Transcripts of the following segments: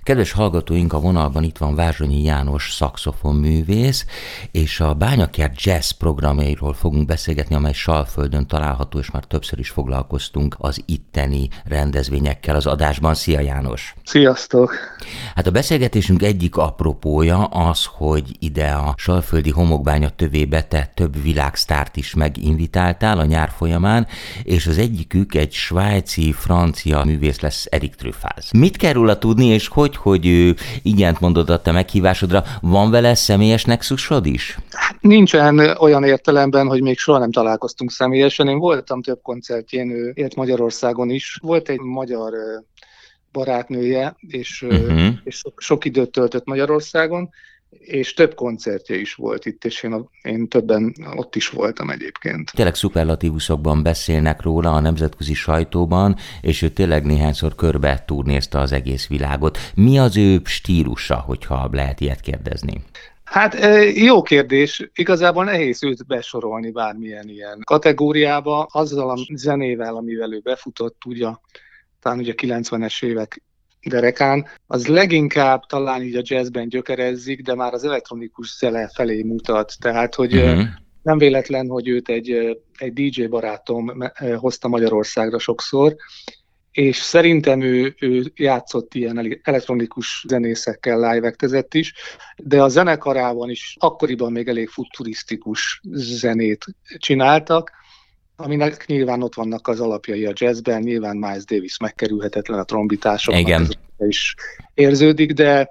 Kedves hallgatóink, a vonalban itt van Vázsonyi János szaxofonművész, és a Bányakert Jazz programjairól fogunk beszélgetni, amely Salföldön található, és már többször is foglalkoztunk az itteni rendezvényekkel az adásban. Szia János! Sziasztok! Hát a beszélgetésünk egyik apropója az, hogy ide a salföldi homokbánya tövébe te több világsztárt is meginvitáltál a nyár folyamán, és az egyikük egy svájci-francia művész lesz, Eric Truffaz. Mit kell róla tudni, és hogy ő igent mondott a te meghívásodra? Van vele személyes nexusod is? Nincsen olyan értelemben, hogy még soha nem találkoztunk személyesen. Én voltam több koncertjén, ő élt Magyarországon is. Volt egy magyar barátnője, és sok időt töltött Magyarországon, és több koncertje is volt itt, és én többen ott is voltam egyébként. Tényleg szuperlatívuszokban beszélnek róla a nemzetközi sajtóban, és ő tényleg néhányszor körbe turnézte az egész világot. Mi az ő stílusa, hogyha lehet ilyet kérdezni? Hát jó kérdés. Igazából nehéz őt besorolni bármilyen ilyen kategóriába. Azzal a zenével, amivel ő befutott, talán ugye a 90-es évek derekán, az leginkább talán így a jazzben gyökerezzik, de már az elektronikus zene felé mutat. Tehát, hogy nem véletlen, hogy őt egy DJ barátom hozta Magyarországra sokszor, és szerintem ő játszott ilyen elektronikus zenészekkel, live-ektezett is, de a zenekarában is akkoriban még elég futurisztikus zenét csináltak, aminek nyilván ott vannak az alapjai a jazzben, nyilván Miles Davis megkerülhetetlen, a trombitásoknak is érződik,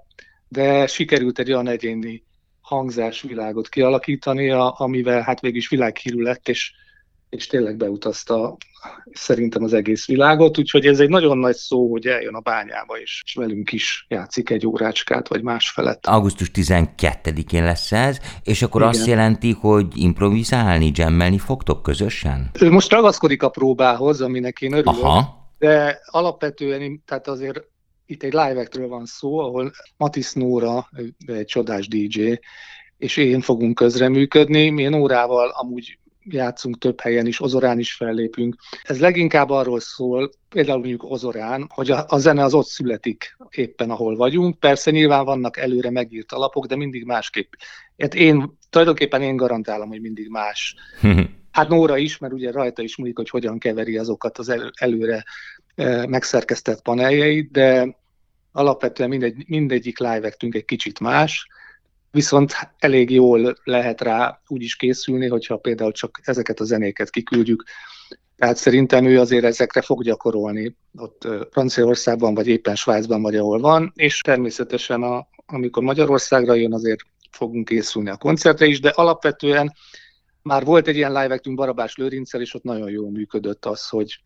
de sikerült egy olyan egyéni hangzásvilágot kialakítani, amivel hát végül is világhírű lett, és tényleg beutazta szerintem az egész világot, úgyhogy ez egy nagyon nagy szó, hogy eljön a Bányába, és velünk is játszik egy órácskát, vagy más felett. Augusztus 12-én lesz ez, és akkor igen. Azt jelenti, hogy improvizálni, jammelni fogtok közösen? Ő most ragaszkodik a próbához, aminek én örülök, Aha. De alapvetően, tehát azért itt egy live-ektről van szó, ahol Matisz Nóra, egy csodás DJ, és én fogunk közreműködni. Mi Nórával amúgy játszunk több helyen is, Ozorán is fellépünk. Ez leginkább arról szól, például mondjuk Ozorán, hogy a zene az ott születik éppen, ahol vagyunk. Persze nyilván vannak előre megírt alapok, de mindig másképp. Hát tulajdonképpen én garantálom, hogy mindig más. Hát Nóra is, mert ugye rajta is múlik, hogy hogyan keveri azokat az előre megszerkesztett paneljeit, de alapvetően mindegyik live-ektünk egy kicsit más, viszont elég jól lehet rá úgy is készülni, hogyha például csak ezeket a zenéket kiküldjük. Tehát szerintem ő azért ezekre fog gyakorolni ott Franciaországban, vagy éppen Svájcban, vagy ahol van, és természetesen amikor Magyarországra jön, azért fogunk készülni a koncertre is, de alapvetően már volt egy ilyen live-ektünk Barabás Lőrinccel, és ott nagyon jól működött az, hogy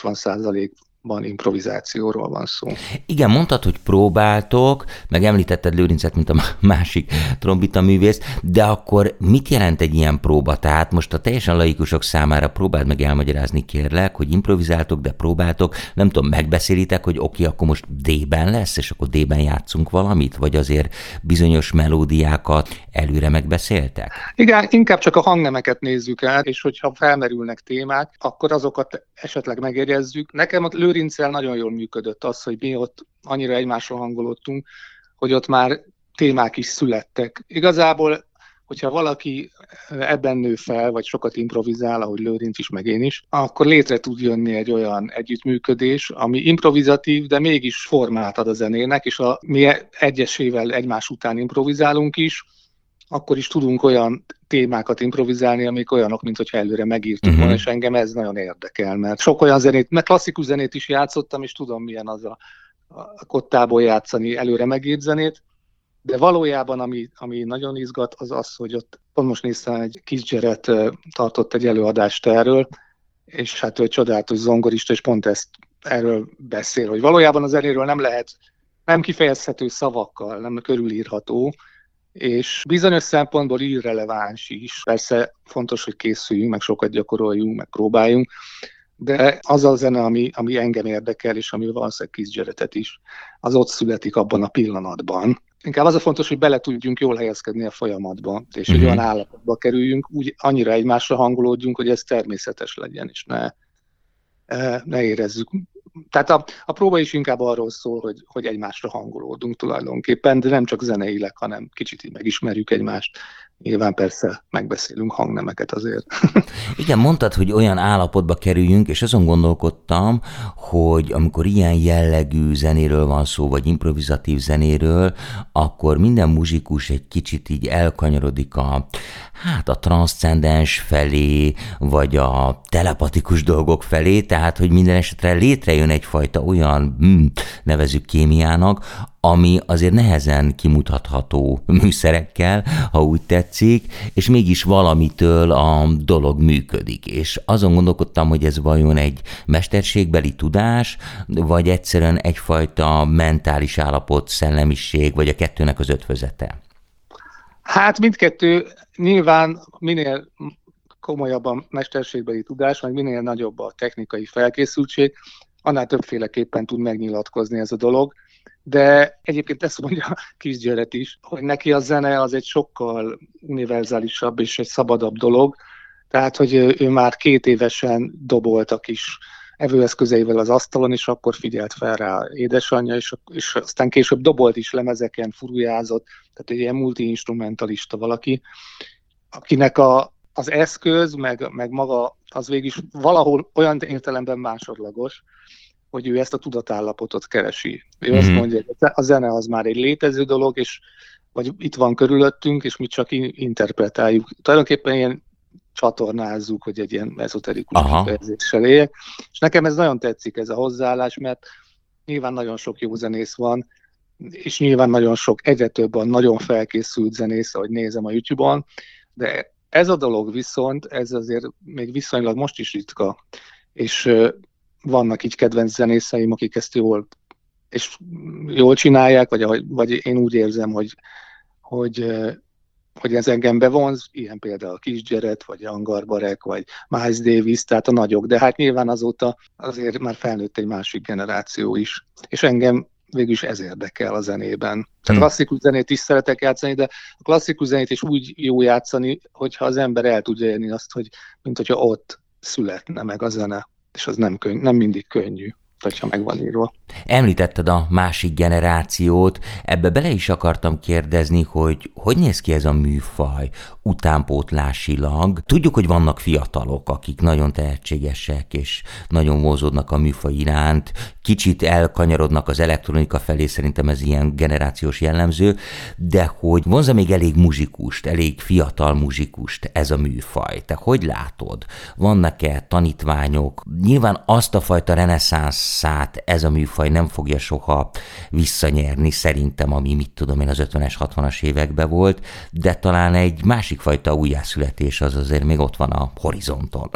80%-ban improvizációról van szó. Igen, mondtad, hogy próbáltok, meg említetted Lőrincet, mint a másik trombita művész, de akkor mit jelent egy ilyen próba? Tehát most a teljesen laikusok számára próbáld meg elmagyarázni, kérlek, hogy improvizáltok, de próbáltok, nem tudom, megbeszélitek, hogy oké, akkor most D-ben lesz, és akkor D-ben játszunk valamit, vagy azért bizonyos melódiákat előre megbeszéltek? Igen, inkább csak a hangnemeket nézzük át, és hogyha felmerülnek témák, akkor azokat esetleg megjegyezzük. Nekem a Lőrinccel nagyon jól működött az, hogy mi ott annyira egymásra hangolódtunk, hogy ott már témák is születtek. Igazából, hogyha valaki ebben nő fel, vagy sokat improvizál, ahogy Lőrinc is, meg én is, akkor létre tud jönni egy olyan együttműködés, ami improvizatív, de mégis formát ad a zenének, és mi egyesével egymás után improvizálunk is, akkor is tudunk olyan témákat improvizálni, amik olyanok, mint hogyha előre megírtuk volna, és engem ez nagyon érdekel, mert sok olyan zenét, mert klasszikus zenét is játszottam, és tudom, milyen az a kottából játszani előre megírt zenét, de valójában ami nagyon izgat, az az, hogy ott pont most néztem, egy kis Jared tartott egy előadást erről, és hát ő csodálatos zongorista, és pont erről beszél, hogy valójában a zenéről nem kifejezhető szavakkal, nem körülírható, és bizonyos szempontból irreleváns is. Persze fontos, hogy készüljünk, meg sokat gyakoroljunk, meg próbáljunk, de az a zene, ami engem érdekel, és ami valószínűleg Keith Jarrettet is, az ott születik abban a pillanatban. Inkább az a fontos, hogy bele tudjunk jól helyezkedni a folyamatba, és egy olyan állapotba kerüljünk, úgy annyira egymásra hangolódjunk, hogy ez természetes legyen, és ne érezzük Tehát a próba is inkább arról szól, hogy egymásra hangolódunk tulajdonképpen, de nem csak zeneileg, hanem kicsit így megismerjük egymást. Nyilván persze megbeszélünk hangnemeket azért. Igen, mondtad, hogy olyan állapotba kerüljünk, és azon gondolkodtam, hogy amikor ilyen jellegű zenéről van szó, vagy improvizatív zenéről, akkor minden muzsikus egy kicsit így elkanyarodik a transzcendens felé, vagy a telepatikus dolgok felé, tehát, hogy minden esetre létrejön egyfajta olyan, nevezzük kémiának, ami azért nehezen kimutatható műszerekkel, ha úgy tetszik, és mégis valamitől a dolog működik. És azon gondolkodtam, hogy ez vajon egy mesterségbeli tudás, vagy egyszerűen egyfajta mentális állapot, szellemiség, vagy a kettőnek az ötvözete? Hát mindkettő, nyilván minél komolyabb a mesterségbeli tudás, meg minél nagyobb a technikai felkészültség, annál többféleképpen tud megnyilatkozni ez a dolog. De egyébként ezt mondja Kis György is, hogy neki a zene az egy sokkal univerzálisabb és egy szabadabb dolog, tehát, hogy ő már 2 évesen dobolt a kis evőeszközeivel az asztalon, és akkor figyelt fel rá édesanyja, és aztán később dobolt is lemezeken, furujázott, tehát egy ilyen multi-instrumentalista valaki, akinek az eszköz, meg maga az végig is valahol olyan értelemben másodlagos, hogy ő ezt a tudatállapotot keresi. Ő azt mondja, hogy a zene az már egy létező dolog, és vagy itt van körülöttünk, és mi csak interpretáljuk. Tulajdonképpen ilyen csatornázzuk, hogy egy ilyen ezoterikus kifejezéssel éljek. És nekem ez nagyon tetszik, ez a hozzáállás, mert nyilván nagyon sok jó zenész van, és nyilván nagyon sok, egyre több a nagyon felkészült zenész, ahogy nézem a YouTube-on, de ez a dolog viszont, ez azért még viszonylag most is ritka, és vannak így kedvenc zenészeim, akik ezt jól csinálják, vagy én úgy érzem, hogy ez engem bevonz, ilyen például Kis György, vagy Angar Barek, vagy Miles Davis, tehát a nagyok, de hát nyilván azóta azért már felnőtt egy másik generáció is, és engem végülis ez érdekel a zenében. Tehát klasszikus zenét is szeretek játszani, de a klasszikus zenét is úgy jó játszani, hogyha az ember el tudja érni azt, hogy mint hogyha ott születne meg a zene, és az nem mindig könnyű, hogyha meg van írva. Említetted a másik generációt, ebbe bele is akartam kérdezni, hogy néz ki ez a műfaj utánpótlásilag. Tudjuk, hogy vannak fiatalok, akik nagyon tehetségesek, és nagyon vonzódnak a műfaj iránt, kicsit elkanyarodnak az elektronika felé, szerintem ez ilyen generációs jellemző, de hogy vonza még elég muzsikust, elég fiatal muzsikust ez a műfaj. Te hogy látod? Vannak-e tanítványok? Nyilván azt a fajta reneszánszát ez a műfaj nem fogja soha visszanyerni, szerintem, ami mit tudom én az 50-es, 60-as években volt, de talán egy másik fajta újjászületés az azért még ott van a horizonton.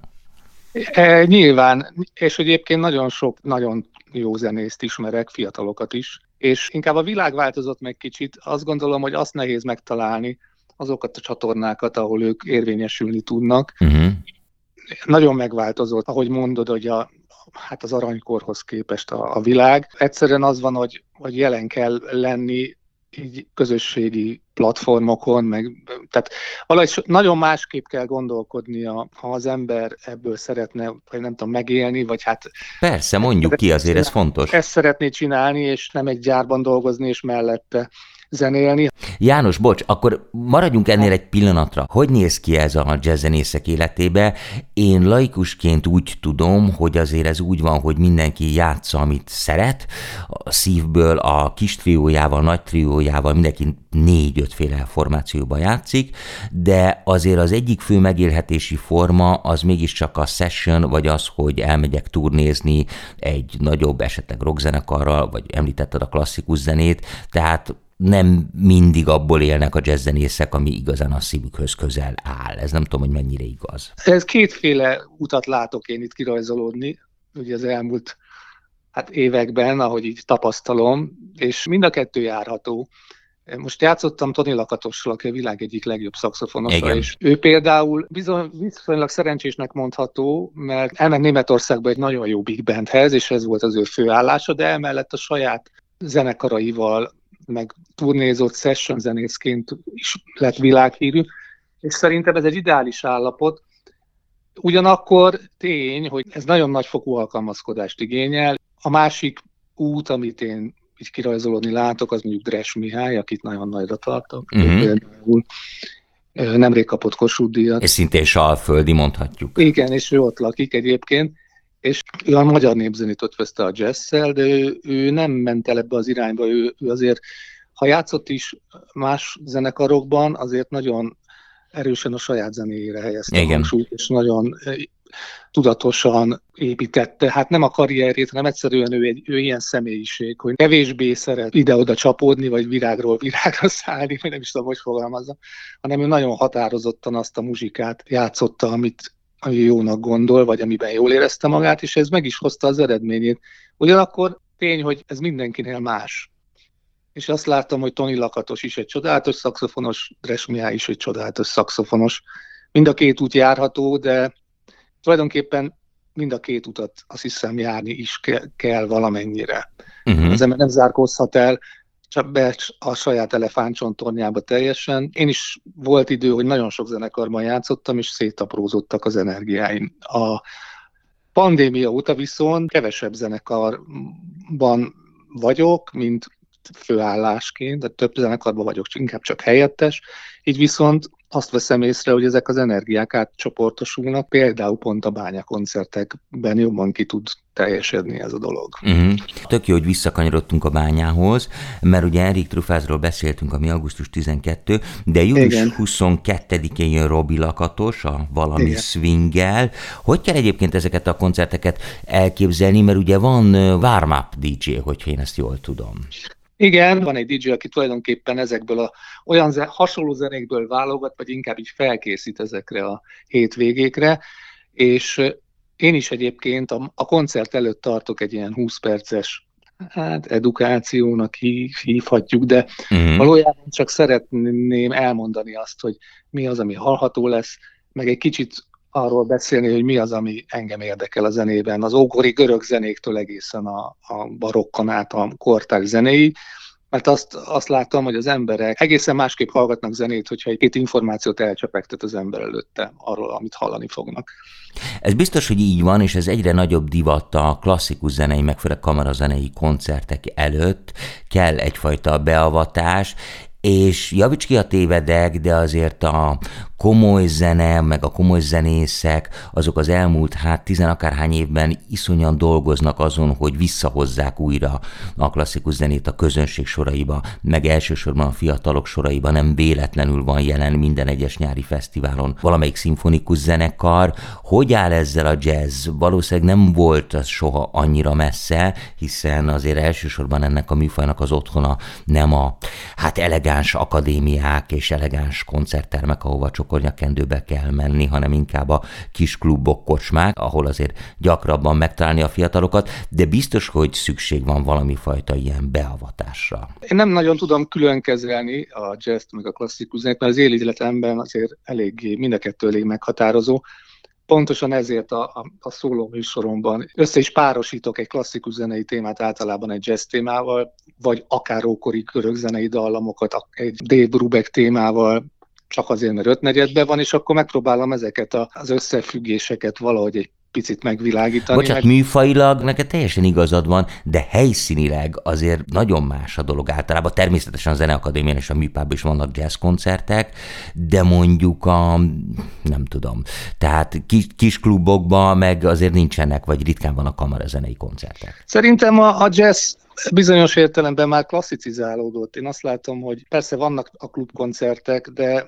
Nyilván, és egyébként nagyon sok, nagyon jó zenészt ismerek, fiatalokat is, és inkább a világ változott meg kicsit, azt gondolom, hogy azt nehéz megtalálni, azokat a csatornákat, ahol ők érvényesülni tudnak. Nagyon megváltozott, ahogy mondod, hogy az aranykorhoz képest a világ. Egyszerűen az van, hogy jelen kell lenni így közösségi platformokon, tehát valahogy nagyon másképp kell gondolkodnia, ha az ember ebből szeretne, vagy nem tudom, megélni, vagy hát... Persze, mondjuk ki, azért ez fontos. Ezt szeretné csinálni, és nem egy gyárban dolgozni, és mellette zenélni. János, bocs, akkor maradjunk ennél egy pillanatra. Hogy néz ki ez a jazzzenészek életébe? Én laikusként úgy tudom, hogy azért ez úgy van, hogy mindenki játsza, amit szeret, a szívből, a kis triójával, nagy triójával, mindenki 4-5 féle formációban játszik, de azért az egyik fő megélhetési forma az mégiscsak a session, vagy az, hogy elmegyek turnézni egy nagyobb, esetleg rockzenekarral, vagy említetted a klasszikus zenét, tehát nem mindig abból élnek a jazzzenészek, ami igazán a szívükhöz közel áll. Ez nem tudom, hogy mennyire igaz. Ez kétféle utat látok én itt kirajzolódni, ugye az elmúlt években, ahogy így tapasztalom, és mind a kettő járható. Most játszottam Toni Lakatossal, aki a világ egyik legjobb szaxofonosa, és ő például viszonylag szerencsésnek mondható, mert elment Németországba egy nagyon jó big bandhez, és ez volt az ő főállása, de emellett a saját zenekaraival meg turnézott session zenészként is lett világhírű, és szerintem ez egy ideális állapot. Ugyanakkor tény, hogy ez nagyon nagyfokú alkalmazkodást igényel. A másik út, amit én így kirajzolódni látok, az mondjuk Dres Mihály, akit nagyon nagyra tartok. Például nemrég kapott Kossuth-díjat. És szintén salföldi, mondhatjuk. Igen, és ő ott lakik egyébként, és ő a magyar népzenét ötvözte a jazz-szel, de ő nem ment el ebbe az irányba, ő azért, ha játszott is más zenekarokban, azért nagyon erősen a saját zenéjére helyezte a hangsúlyt, és nagyon tudatosan építette. Hát nem a karrierjét, hanem egyszerűen ő ilyen személyiség, hogy kevésbé szeret ide-oda csapódni, vagy virágról virágra szállni, vagy nem is tudom, hogy fogalmazza, hanem ő nagyon határozottan azt a muzsikát játszotta, amit jónak gondol, vagy amiben jól érezte magát, és ez meg is hozta az eredményét. Ugyanakkor tény, hogy ez mindenkinél más. És azt láttam, hogy Toni Lakatos is egy csodálatos szaxofonos, Dres Mihály is egy csodálatos szaxofonos. Mind a két út járható, de tulajdonképpen mind a két utat azt hiszem járni is kell valamennyire. Az ember nem zárkózhat el csak be a saját elefántcsontornyába teljesen. Én is volt idő, hogy nagyon sok zenekarban játszottam, és szétaprózottak az energiáim. A pandémia óta viszont kevesebb zenekarban vagyok, mint főállásként, de több zenekarban vagyok, inkább csak helyettes, így viszont azt veszem észre, hogy ezek az energiák átcsoportosulnak, például pont a Bánya koncertekben jobban ki tud teljesedni ez a dolog. Tök jó, hogy visszakanyarodtunk a Bányához, mert ugye Erik Truffazról beszéltünk, ami augusztus 12, de július 22-én jön Robi Lakatos, a Valami Swinggel. Hogy kell egyébként ezeket a koncerteket elképzelni, mert ugye van warm-up DJ, hogyha én ezt jól tudom. Igen, van egy DJ, aki tulajdonképpen ezekből olyan hasonló zenékből válogat, vagy inkább így felkészít ezekre a hétvégékre, és én is egyébként a koncert előtt tartok egy ilyen 20 perces edukációnak hívhatjuk, de valójában csak szeretném elmondani azt, hogy mi az, ami hallható lesz, meg egy kicsit arról beszélni, hogy mi az, ami engem érdekel a zenében, az ókori görög zenéktől egészen a barokkon át a kortárs zenéig, mert azt láttam, hogy az emberek egészen másképp hallgatnak zenét, hogyha egy-két információt elcsepegtet az ember előtte arról, amit hallani fognak. Ez biztos, hogy így van, és ez egyre nagyobb divat a klasszikus zenei, meg főleg kamarazenei koncertek előtt. Kell egyfajta beavatás, és javíts ki, a tévedek, de azért a komoly zene, meg a komoly zenészek, azok az elmúlt 10 akárhány évben iszonyan dolgoznak azon, hogy visszahozzák újra a klasszikus zenét a közönség soraiba, meg elsősorban a fiatalok soraiba. Nem véletlenül van jelen minden egyes nyári fesztiválon valamelyik szimfonikus zenekar. Hogy áll ezzel a jazz? Valószínűleg nem volt az soha annyira messze, hiszen azért elsősorban ennek a műfajnak az otthona nem a elegáns akadémiák és elegáns koncerttermek, ahova csokornyakendőbe kell menni, hanem inkább a kis klubok, kocsmák, ahol azért gyakrabban megtalálni a fiatalokat, de biztos, hogy szükség van valami fajta ilyen beavatásra. Én nem nagyon tudom külön kezelni a jazzt meg a klasszikus zenét, mert az életemben azért eléggé, mind a kettő elég meghatározó. Pontosan ezért a szóló műsoromban össze is párosítok egy klasszikus zenei témát általában egy jazz témával, vagy akár ókori görög zenei dallamokat egy Dave Brubeck témával, csak azért, mert ötnegyedben van, és akkor megpróbálom ezeket az összefüggéseket valahogy egy picit megvilágítani. Bocsánat, műfajilag neked teljesen igazad van, de helyszínileg azért nagyon más a dolog általában. Természetesen a Zeneakadémián és a Műpában is vannak jazzkoncertek, de mondjuk nem tudom, tehát kis klubokban meg azért nincsenek, vagy ritkán van a kamarazenei koncertek. Szerintem a jazz bizonyos értelemben már klasszicizálódott. Én azt látom, hogy persze vannak a klubkoncertek, de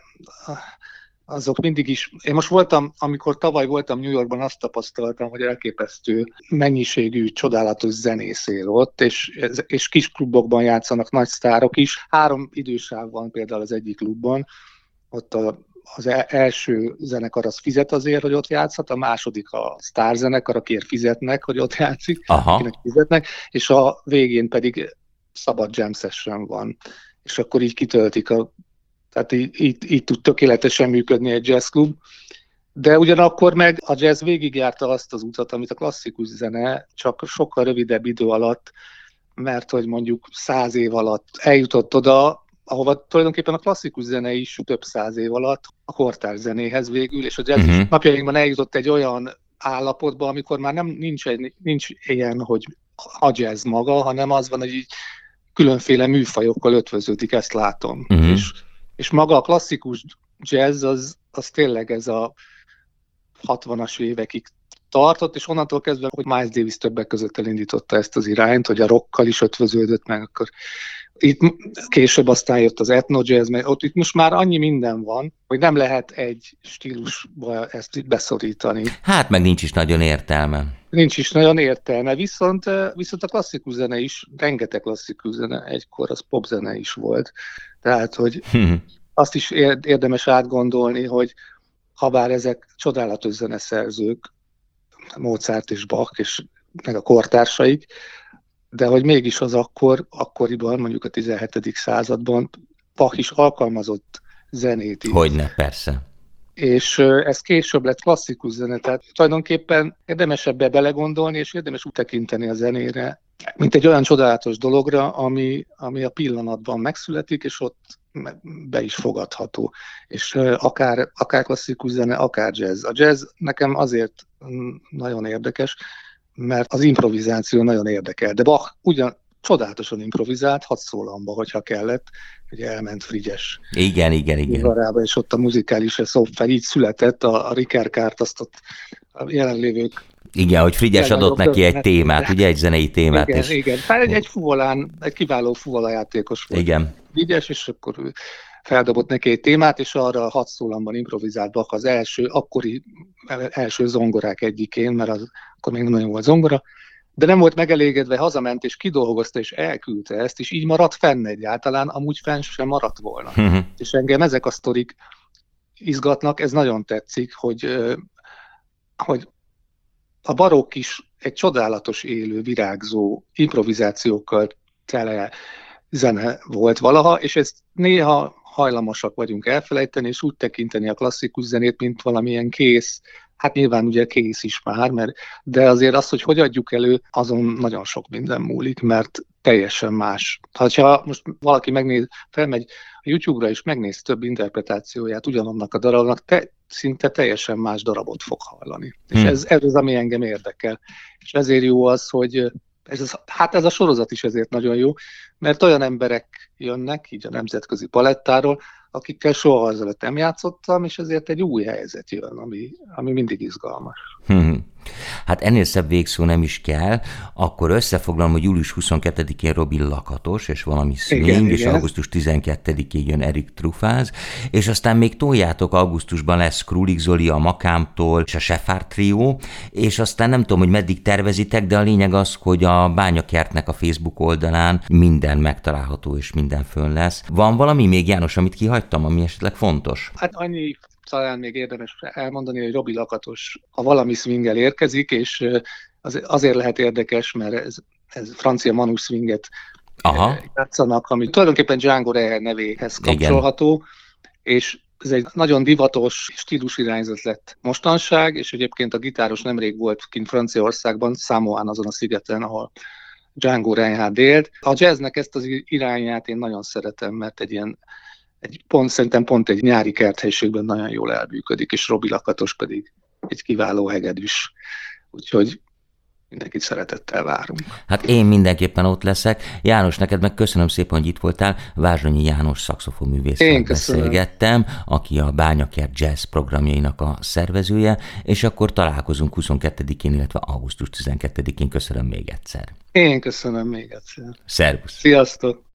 azok mindig is... Én most amikor tavaly voltam New Yorkban, azt tapasztaltam, hogy elképesztő mennyiségű, csodálatos zenész él ott, és kis klubokban játszanak nagy sztárok is. 3 idősáv van például az egyik klubban, ott az első zenekar az fizet azért, hogy ott játszhat, a második a sztárzenekar, akiért fizetnek, hogy ott játszik, akinek fizetnek, és a végén pedig szabad jam session van. És akkor így kitöltik tehát így tud tökéletesen működni egy jazzklub, de ugyanakkor meg a jazz végigjárta azt az utat, amit a klasszikus zene csak sokkal rövidebb idő alatt, mert hogy mondjuk 100 év alatt eljutott oda, ahova tulajdonképpen a klasszikus zene is több száz év alatt a kortárs zenéhez végül, és a jazz is napjainkban eljutott egy olyan állapotba, amikor már nincs ilyen, hogy a jazz maga, hanem az van, hogy így különféle műfajokkal ötvöződik, ezt látom. És maga a klasszikus jazz az tényleg ez a 60-as évekig tartott, és onnantól kezdve, hogy Miles Davis többek között elindította ezt az irányt, hogy a rockkal is ötvöződött meg, akkor itt később aztán jött az ethno jazz, mert itt most már annyi minden van, hogy nem lehet egy stílusba ezt itt beszorítani. Hát meg nincs is nagyon értelme. Nincs is nagyon értelme, viszont a klasszikus zene is, rengeteg klasszikus zene, egykor az popzene is volt. Tehát, hogy azt is érdemes átgondolni, hogy habár ezek csodálatos zeneszerzők, Mozart és Bach, és meg a kortársaik, de hogy mégis az akkoriban, mondjuk a 17. században Bach is alkalmazott zenét is. Hogyne, persze. És ez később lett klasszikus zene, tehát tulajdonképpen érdemes ebbe belegondolni, és érdemes úgy tekinteni a zenére, mint egy olyan csodálatos dologra, ami a pillanatban megszületik, és ott be is fogadható. És akár klasszikus zene, akár jazz. A jazz nekem azért nagyon érdekes, mert az improvizáció nagyon érdekel. De Bach ugyan csodálatosan improvizált, 6 szólamba, hogyha kellett, ugye elment Frigyes. Igen. Varába, és ott a muzikális szoftver így született, a Rikerkárt azt ott a jelenlévők. Igen, hogy Frigyes adott neki egy témát, ugye egy zenei témát. Igen. Egy kiváló fuvola-játékos volt. Igen. Frigyes, és akkor ő feldobott neki egy témát, és arra 6 szólamban improvizált Bach az akkori első zongorák egyikén, mert akkor még nem nagyon volt zongora, de nem volt megelégedve, hazament és kidolgozta és elküldte ezt, és így maradt fenn egyáltalán, amúgy fenn sem maradt volna. És engem ezek a sztorik izgatnak, ez nagyon tetszik, hogy a barokk is egy csodálatos, élő, virágzó, improvizációkkal tele zene volt valaha, és ezt néha hajlamosak vagyunk elfelejteni, és úgy tekinteni a klasszikus zenét, mint valamilyen kész. Hát nyilván ugye kész is már, de azért az, hogy adjuk elő, azon nagyon sok minden múlik, mert teljesen más. Ha most valaki felmegy a YouTube-ra és megnéz több interpretációját ugyanannak a darabnak, szinte teljesen más darabot fog hallani. És ez az, ami engem érdekel. És ezért jó az, hogy ez a sorozat is ezért nagyon jó, mert olyan emberek jönnek, így a nemzetközi palettáról, akikkel soha azelőtt nem játszottam, és ezért egy új helyzet jön, ami mindig izgalmas. Hát ennél szebb végszó nem is kell, akkor összefoglalom, hogy július 22-én Robi Lakatos, és valami swing, és augusztus 12-én jön Erik Truffaz, és aztán még toljátok, augusztusban lesz Krulik Zoli a Makámtól, és a Sefár trió, és aztán nem tudom, hogy meddig tervezitek, de a lényeg az, hogy a Bányakertnek a Facebook oldalán minden megtalálható, és minden fönn lesz. Van valami még, János, amit kihagytam, ami esetleg fontos? Hát annyi talán még érdemes elmondani, hogy Robi Lakatos a valami swinggel érkezik, és azért lehet érdekes, mert ez francia Manu swinget játszanak, ami tulajdonképpen Django Reinhardt nevéhez kapcsolható, és ez egy nagyon divatos stílusirányzat lett mostanság, és egyébként a gitáros nemrég volt kint Franciaországban, Samoán azon a szigeten, ahol Django Reinhardt élt. A jazznek ezt az irányát én nagyon szeretem, mert szerintem pont egy nyári kerthelyiségben nagyon jól elműködik, és Robi Lakatos pedig egy kiváló hegedűs. Úgyhogy mindenkit szeretettel várunk. Hát én mindenképpen ott leszek. János, neked meg köszönöm szépen, hogy itt voltál. Vázsonyi János szaxofonművésszel beszélgettem, aki a Bányakert Jazz programjainak a szervezője, és akkor találkozunk 22-én, illetve augusztus 12-én. Köszönöm még egyszer. Én köszönöm még egyszer. Szervusz. Sziasztok.